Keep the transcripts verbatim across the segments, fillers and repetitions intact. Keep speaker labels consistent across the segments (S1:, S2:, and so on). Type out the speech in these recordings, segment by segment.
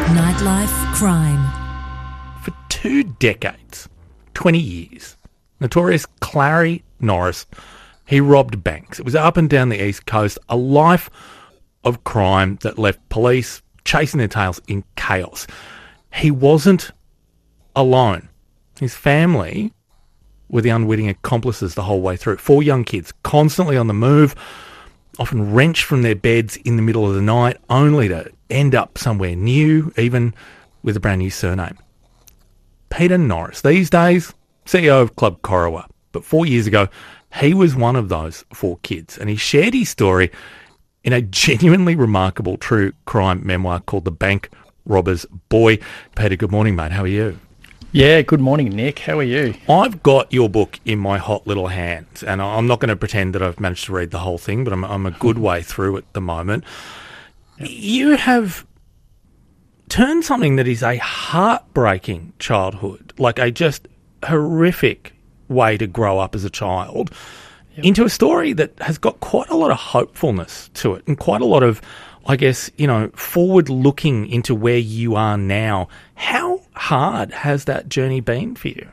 S1: Nightlife crime.
S2: For two decades, twenty years, notorious Clarrie Norris, he robbed banks. It was up and down the East Coast, a life of crime that left police chasing their tails in chaos. He wasn't alone. His family were the unwitting accomplices the whole way through. Four young kids, constantly on the move, often wrenched from their beds in the middle of the night, only to end up somewhere new, even with a brand new surname. Peter Norris, these days, C E O of Club Corowa. But four years ago, he was one of those four kids, and he shared his story in a genuinely remarkable true crime memoir called The Bank Robber's Boy. Peter, good morning, mate. How are you?
S3: Yeah, good morning, Nick. How are you?
S2: I've got your book in my hot little hands, and I'm not going to pretend that I've managed to read the whole thing, but I'm, I'm a good way through at the moment. You have turned something that is a heartbreaking childhood, like a just horrific way to grow up as a child, yep, into a story that has got quite a lot of hopefulness to it and quite a lot of, I guess, you know, forward-looking into where you are now. How hard has that journey been for you?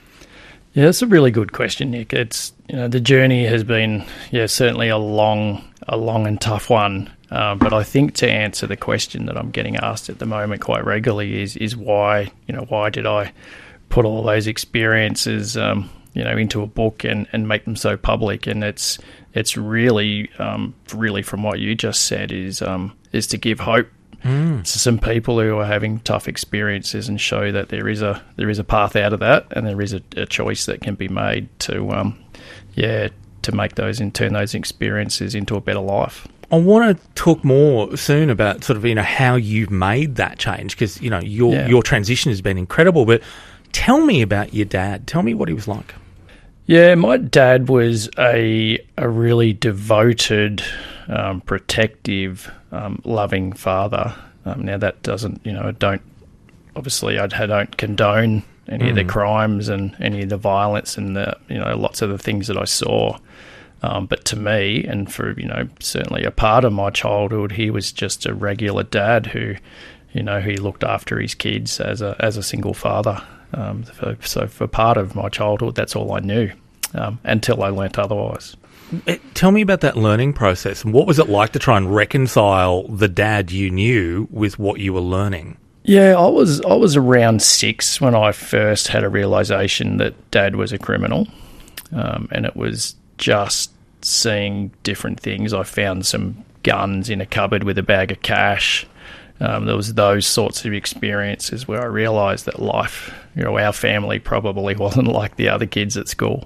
S3: Yeah, that's a really good question, Nick. It's, you know, the journey has been, yeah, certainly a long, a long and tough one. Uh, but I think to answer the question that I'm getting asked at the moment quite regularly is is why, you know, why did I put all those experiences, um, you know, into a book and, and make them so public? And it's it's really, um, really from what you just said is um, is to give hope mm. to some people who are having tough experiences and show that there is a there is a path out of that, and there is a, a choice that can be made to, um, yeah, to make those and turn those experiences into a better life.
S2: I want to talk more soon about sort of, you know, how you've made that change, because, you know, your
S3: yeah.
S2: your transition has been incredible. But tell me about your dad. Tell me what he was like.
S3: Yeah, my dad was a a really devoted, um, protective, um, loving father. Um, now that doesn't, you know, I don't obviously I don't condone any mm. of the crimes and any of the violence and the, you know, lots of the things that I saw. Um, but to me, and for, you know, certainly a part of my childhood, he was just a regular dad who, you know, he looked after his kids as a as a single father. Um, for, so for part of my childhood, that's all I knew um, until I learnt otherwise.
S2: Tell me about that learning process. And what was it like to try and reconcile the dad you knew with what you were learning?
S3: Yeah, I was I was around six when I first had a realisation that Dad was a criminal, um, and it was just seeing different things. I found some guns in a cupboard with a bag of cash. Um, there was those sorts of experiences where I realised that life, you know, our family probably wasn't like the other kids at school.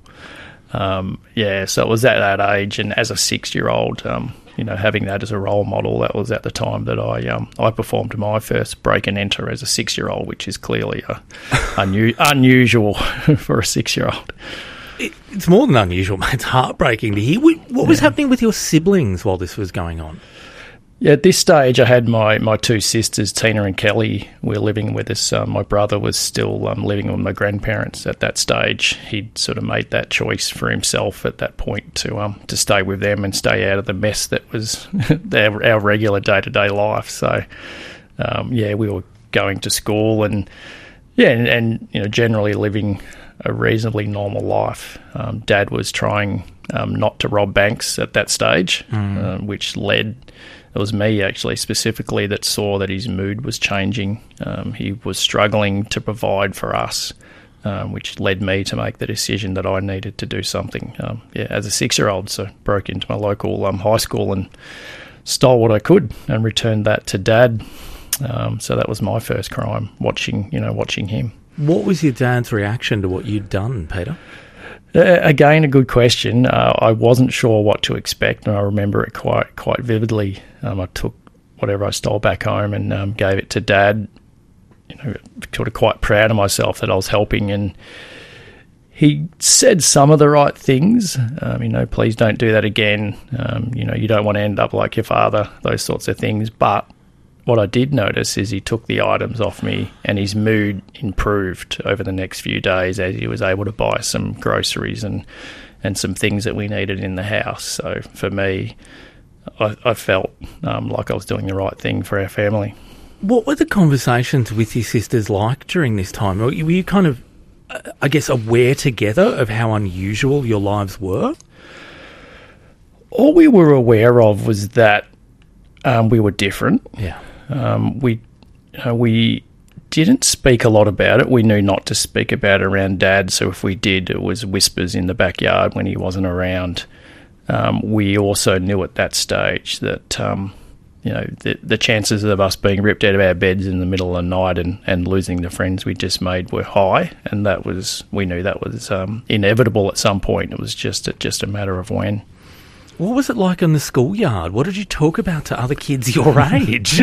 S3: Um, yeah, so it was at that age, and as a six-year-old, um, you know, having that as a role model, that was at the time that I um, I performed my first break and enter as a six-year-old, which is clearly a, unu- unusual for a six-year-old.
S2: It's more than unusual, mate. It's heartbreaking to hear. What was yeah. happening with your siblings while this was going on?
S3: Yeah, at this stage, I had my, my two sisters, Tina and Kelly, were living with us. Um, my brother was still um, living with my grandparents at that stage. He'd sort of made that choice for himself at that point to um to stay with them and stay out of the mess that was our, our regular day-to-day life. So, um, yeah, we were going to school and, yeah, and, and you know, generally living a reasonably normal life. Um, Dad was trying um, not to rob banks at that stage, mm. uh, which led... It was me, actually, specifically, that saw that his mood was changing. Um, he was struggling to provide for us, um, which led me to make the decision that I needed to do something. Um, yeah, as a six-year-old, so broke into my local um, high school and stole what I could and returned that to Dad. Um, so that was my first crime, watching, you know, watching him.
S2: What was your dad's reaction to what you'd done, Peter?
S3: Uh, again, a good question. Uh, I wasn't sure what to expect, and I remember it quite quite vividly. Um, I took whatever I stole back home and um, gave it to Dad. You know, sort of quite proud of myself that I was helping, and he said some of the right things. Um, you know, please don't do that again. Um, you know, you don't want to end up like your father. Those sorts of things. But what I did notice is he took the items off me, and his mood improved over the next few days as he was able to buy some groceries and, and some things that we needed in the house. So for me, I, I felt um, like I was doing the right thing for our family.
S2: What were the conversations with your sisters like during this time? Were you, were you kind of, uh, I guess, aware together of how unusual your lives were?
S3: All we were aware of was that um, we were different.
S2: Yeah.
S3: Um, we uh, we didn't speak a lot about it. We knew not to speak about it around Dad, so if we did, it was whispers in the backyard when he wasn't around. Um, we also knew at that stage that, um, you know, the, the chances of us being ripped out of our beds in the middle of the night and, and losing the friends we just made were high, and that was we knew that was um, inevitable at some point. It was just a, just a matter of when.
S2: What was it like in the schoolyard? What did you talk about to other kids your age?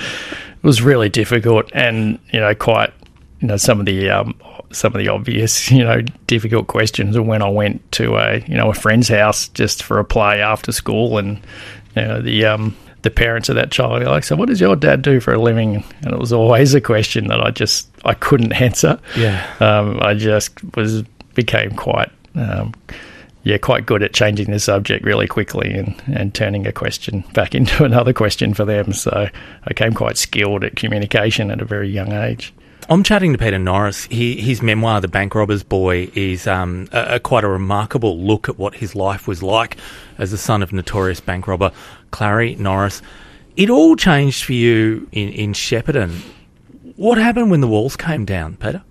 S3: It was really difficult, and you know, quite you know some of the um, some of the obvious you know difficult questions. And when I went to a you know a friend's house just for a play after school, and you know the um, the parents of that child were like, "So, what does your dad do for a living?" And it was always a question that I just I couldn't answer.
S2: Yeah,
S3: um, I just was became quite. Um, Yeah, quite good at changing the subject really quickly and, and turning a question back into another question for them. So I became quite skilled at communication at a very young age.
S2: I'm chatting to Peter Norris. He, his memoir, The Bank Robber's Boy, is um, a, a quite a remarkable look at what his life was like as the son of notorious bank robber Clarrie Norris. It all changed for you in, in Shepparton. What happened when the walls came down, Peter?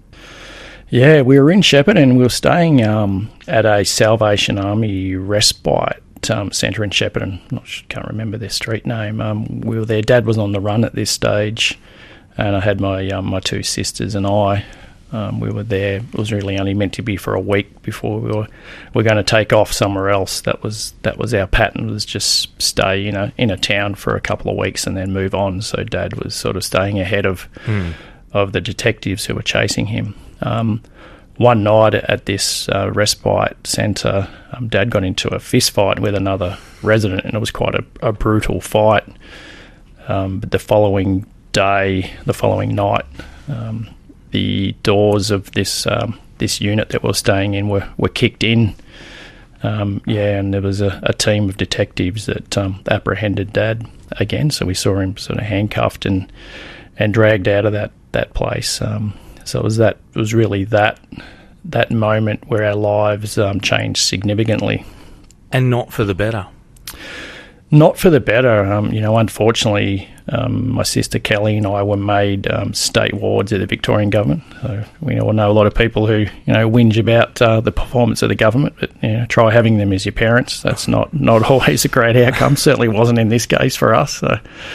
S3: Yeah, we were in Shepparton. We were staying um, at a Salvation Army respite um, centre in Shepparton. I can't remember their street name. Um, we were there. Dad was on the run at this stage, and I had my um, my two sisters and I. Um, we were there. It was really only meant to be for a week before we were we were going to take off somewhere else. That was that was our pattern. Was just stay in a in a town for a couple of weeks and then move on. So Dad was sort of staying ahead of mm. of the detectives who were chasing him. Um, one night at this uh, respite centre, um, Dad got into a fist fight with another resident, and it was quite a, a brutal fight. Um, but the following day, the following night, um, the doors of this um, this unit that we were staying in were, were kicked in. Um, yeah, and there was a, a team of detectives that um, apprehended Dad again. So we saw him sort of handcuffed and and dragged out of that that place. Um, So it was that. It was really that that moment where our lives um, changed significantly,
S2: and not for the better.
S3: Not for the better. Um, you know, unfortunately, um, my sister Kelly and I were made um, state wards of the Victorian government. So we all know a lot of people who you know whinge about uh, the performance of the government, but you know, try having them as your parents. That's not not always a great outcome. Certainly wasn't in this case for us. So,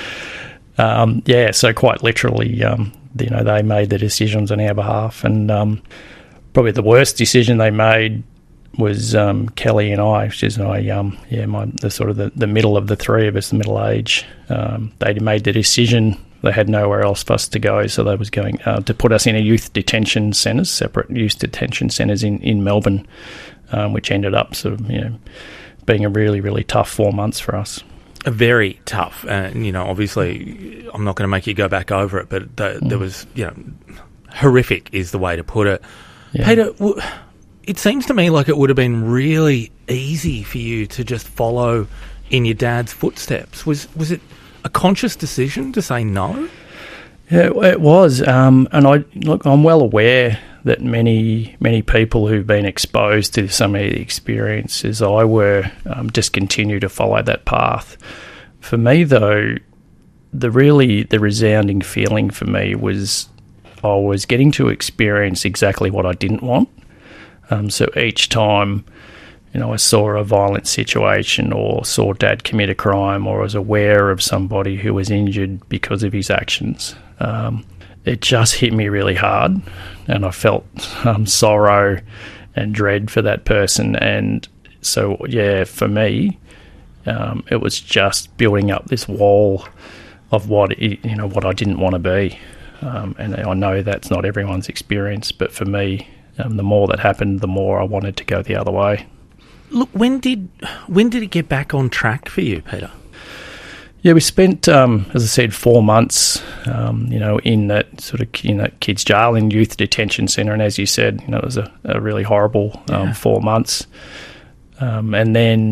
S3: um, yeah. So quite literally. Um, You know, they made the decisions on our behalf, and um, probably the worst decision they made was um, Kelly and I, which is I, um, yeah, my the sort of the, the middle of the three of us, the middle age. Um, they made the decision; they had nowhere else for us to go, so they was going uh, to put us in a youth detention centres, separate youth detention centres in in Melbourne, um, which ended up sort of you know being a really really tough four months for us.
S2: Very tough, and uh, you know, obviously, I'm not going to make you go back over it, but the, mm. there was, you know, horrific is the way to put it. Yeah. Peter, w- it seems to me like it would have been really easy for you to just follow in your dad's footsteps. Was was it a conscious decision to say no?
S3: Yeah, it was, um, and I look, I'm well aware that many many people who've been exposed to some of the experiences I were um, just continue to follow that path. For me, though, the really the resounding feeling for me was I was getting to experience exactly what I didn't want. Um, so each time, you know, I saw a violent situation or saw Dad commit a crime or was aware of somebody who was injured because of his actions, um, it just hit me really hard, and I felt um, sorrow and dread for that person. And so, yeah, for me, um, it was just building up this wall of what it, you know what I didn't want to be. Um, and I know that's not everyone's experience, but for me, um, the more that happened, the more I wanted to go the other way.
S2: Look, when did when did it get back on track for you, Peter?
S3: Yeah, we spent, um, as I said, four months, um, you know, in that sort of in that kids' jail in youth detention centre, and as you said, you know, it was a, a really horrible um, yeah. four months. Um, and then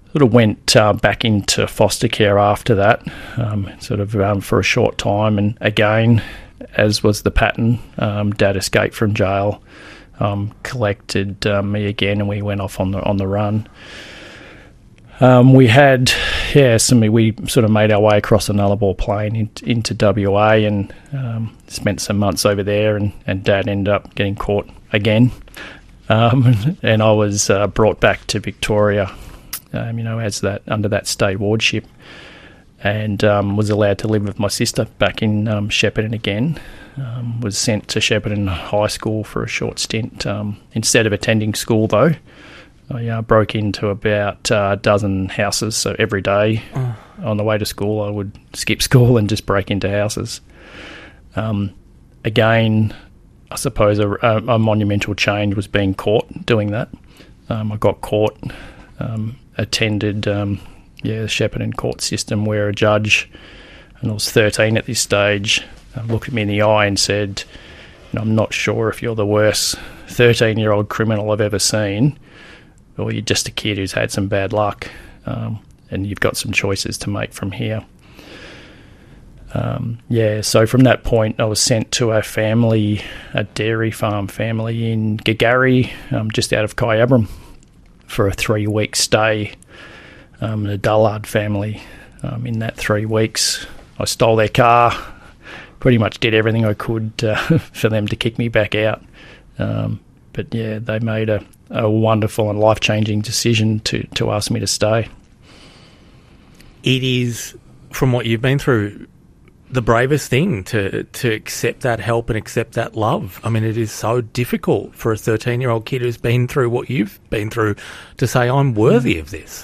S3: sort of went uh, back into foster care after that, um, sort of um, for a short time. And again, as was the pattern, um, Dad escaped from jail, um, collected uh, me again, and we went off on the on the run. Um, we had, yeah, some, we sort of made our way across the Nullarbor Plain in, into W A, and um, spent some months over there, and, and Dad ended up getting caught again. Um, and I was uh, brought back to Victoria, um, you know, as that under that state wardship, and um, was allowed to live with my sister back in um, Shepparton again. Um, was sent to Shepparton High School for a short stint. Um, instead of attending school, though, I uh, broke into about uh, a dozen houses, so every day oh. on the way to school I would skip school and just break into houses. Um, again, I suppose a, a monumental change was being caught doing that. Um, I got caught, um, attended um, yeah, the Shepparton court system, where a judge, and I was thirteen at this stage, uh, looked at me in the eye and said, "I'm not sure if you're the worst thirteen-year-old criminal I've ever seen, or you're just a kid who's had some bad luck, um, and you've got some choices to make from here." Um, yeah, so from that point I was sent to a family, a dairy farm family in Gagari, um, just out of Kyabram, for a three-week stay. Um, a Dullard family. Um, in that three weeks I stole their car, pretty much did everything I could uh, for them to kick me back out. Um, but yeah, they made a a wonderful and life-changing decision to, to ask me to stay.
S2: It is, from what you've been through, the bravest thing to, to accept that help and accept that love. I mean, it is so difficult for a thirteen-year-old kid who's been through what you've been through to say, I'm worthy of this.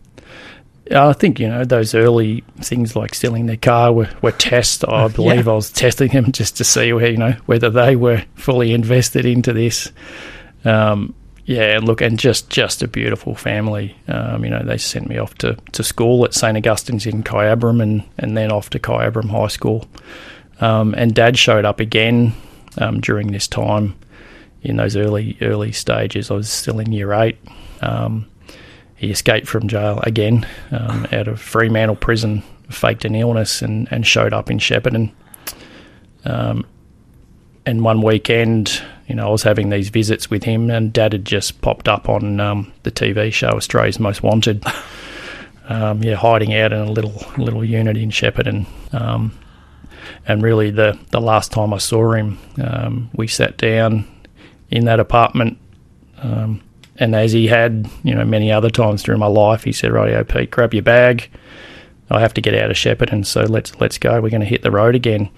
S3: I think, you know, those early things like stealing their car were, were tests. I believe yeah. I was testing them just to see where, you know, whether they were fully invested into this. Um, Yeah, look, and just, just a beautiful family. Um, you know, they sent me off to, to school at Saint Augustine's in Kyabram, and, and then off to Kyabram High School. Um, and Dad showed up again um, during this time in those early early stages. I was still in year eight. Um, he escaped from jail again um, out of Fremantle prison, faked an illness, and, and showed up in Shepparton. Um, and one weekend, you know, I was having these visits with him, and Dad had just popped up on um, the T V show Australia's Most Wanted. um, yeah, hiding out in a little little unit in Shepparton. Um, and really, the the last time I saw him, um, we sat down in that apartment, um, and as he had, you know, many other times during my life, he said, "Rightio, Pete, grab your bag. I have to get out of Shepparton, so let's let's go. We're going to hit the road again."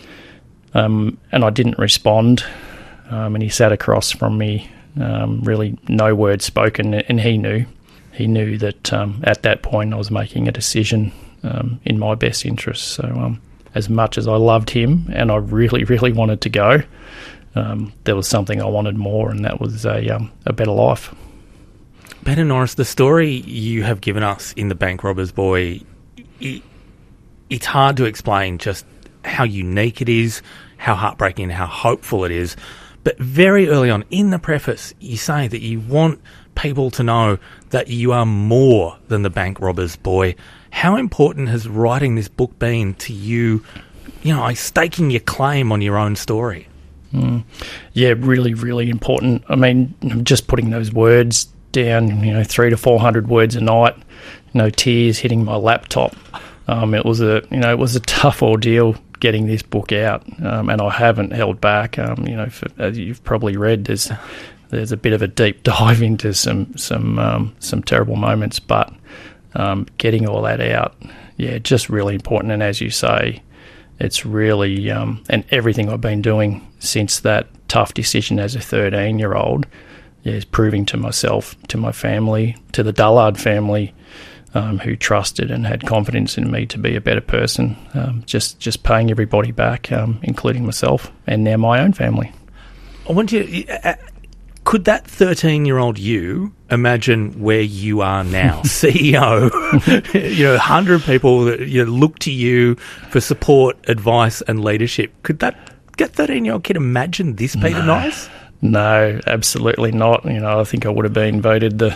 S3: Um, and I didn't respond. Um, and he sat across from me, um, really no word spoken, and he knew. He knew that um, at that point I was making a decision um, in my best interest. So um, as much as I loved him and I really, really wanted to go, um, there was something I wanted more, and that was a, um, a better life.
S2: Peter Norris, the story you have given us in The Bank Robber's Boy, it, it's hard to explain just how unique it is, how heartbreaking and how hopeful it is. But very early on in the preface, you say that you want people to know that you are more than the bank robber's boy. How important has writing this book been to you, you know, like staking your claim on your own story?
S3: Mm. Yeah, really, really important. I mean, just putting those words down, you know, three to four hundred words a night, you know, tears hitting my laptop. Um, it was a, you know, it was a tough ordeal getting this book out, um, and I haven't held back. Um, you know, for, as you've probably read, there's there's a bit of a deep dive into some some um, some terrible moments, but um, getting all that out, yeah, just really important. And as you say, it's really um, and everything I've been doing since that tough decision as a thirteen-year-old, yeah, is proving to myself, to my family, to the Dullard family, Um, who trusted and had confidence in me to be a better person, um, just just paying everybody back, um, including myself and now my own family.
S2: I want you. Uh, could that thirteen-year-old you imagine where you are now, C E O? You know, a hundred people that you know, look to you for support, advice, and leadership. Could that that thirteen-year-old kid imagine this, Peter
S3: no.
S2: Norris?
S3: No, absolutely not. You know, I think I would have been voted the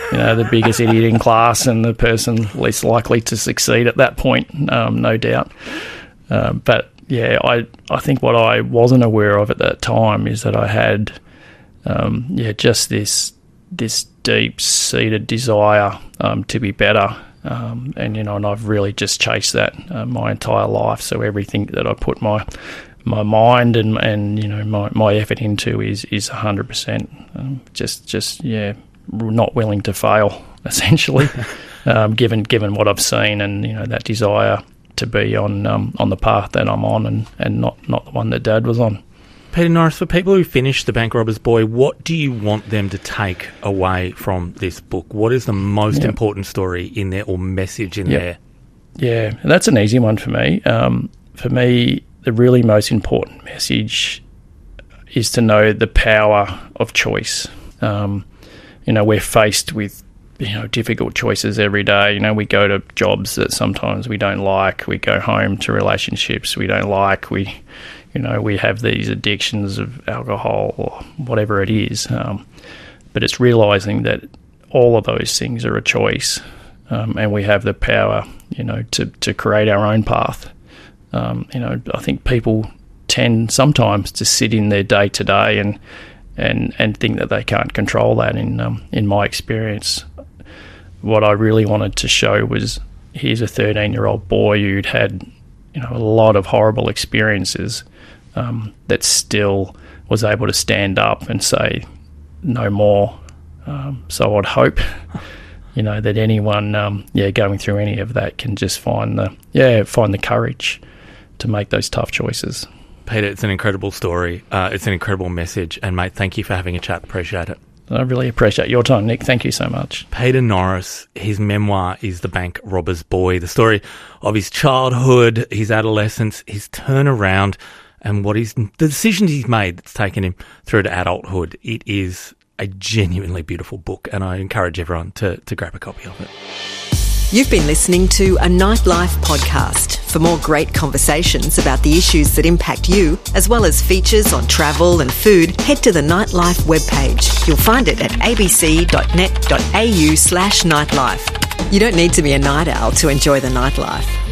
S3: you know, the biggest idiot in class and the person least likely to succeed at that point, um, no doubt. Uh, but yeah, I I think what I wasn't aware of at that time is that I had, um, yeah, just this this deep-seated desire um, to be better. Um, and, you know, and I've really just chased that uh, my entire life. So everything that I put my my mind and, and you know, my, my effort into is is one hundred percent. Um, just, just yeah, not willing to fail, essentially, um, given given what I've seen and, you know, that desire to be on um, on the path that I'm on and, and not, not the one that Dad was on.
S2: Peter Norris, for people who finish The Bank Robber's Boy, what do you want them to take away from this book? What is the most yep. important story in there or message in yep. there?
S3: Yeah, that's an easy one for me. Um, for me, the really most important message is to know the power of choice. Um, you know, we're faced with, you know, difficult choices every day. You know, we go to jobs that sometimes we don't like. We go home to relationships we don't like. We... You know, we have these addictions of alcohol or whatever it is. Um, but it's realising that all of those things are a choice um, and we have the power, you know, to, to create our own path. Um, you know, I think people tend sometimes to sit in their day-to-day and and, and think that they can't control that. In, um, in my experience, what I really wanted to show was here's a thirteen-year-old boy who'd had, you know, a lot of horrible experiences, Um, that still was able to stand up and say no more. Um, so I'd hope, you know, that anyone, um, yeah, going through any of that can just find the, yeah, find the courage to make those tough choices.
S2: Peter, it's an incredible story. Uh, it's an incredible message. And, mate, thank you for having a chat. Appreciate it.
S3: I really appreciate your time, Nick. Thank you so much.
S2: Peter Norris, his memoir is The Bank Robber's Boy, the story of his childhood, his adolescence, his turnaround, and what he's, the decisions he's made that's taken him through to adulthood. It is a genuinely beautiful book, and I encourage everyone to, to grab a copy of it.
S1: You've been listening to a Nightlife podcast. For more great conversations about the issues that impact you, as well as features on travel and food, head to the Nightlife webpage. You'll find it at abc.net.au slash nightlife. You don't need to be a night owl to enjoy the nightlife.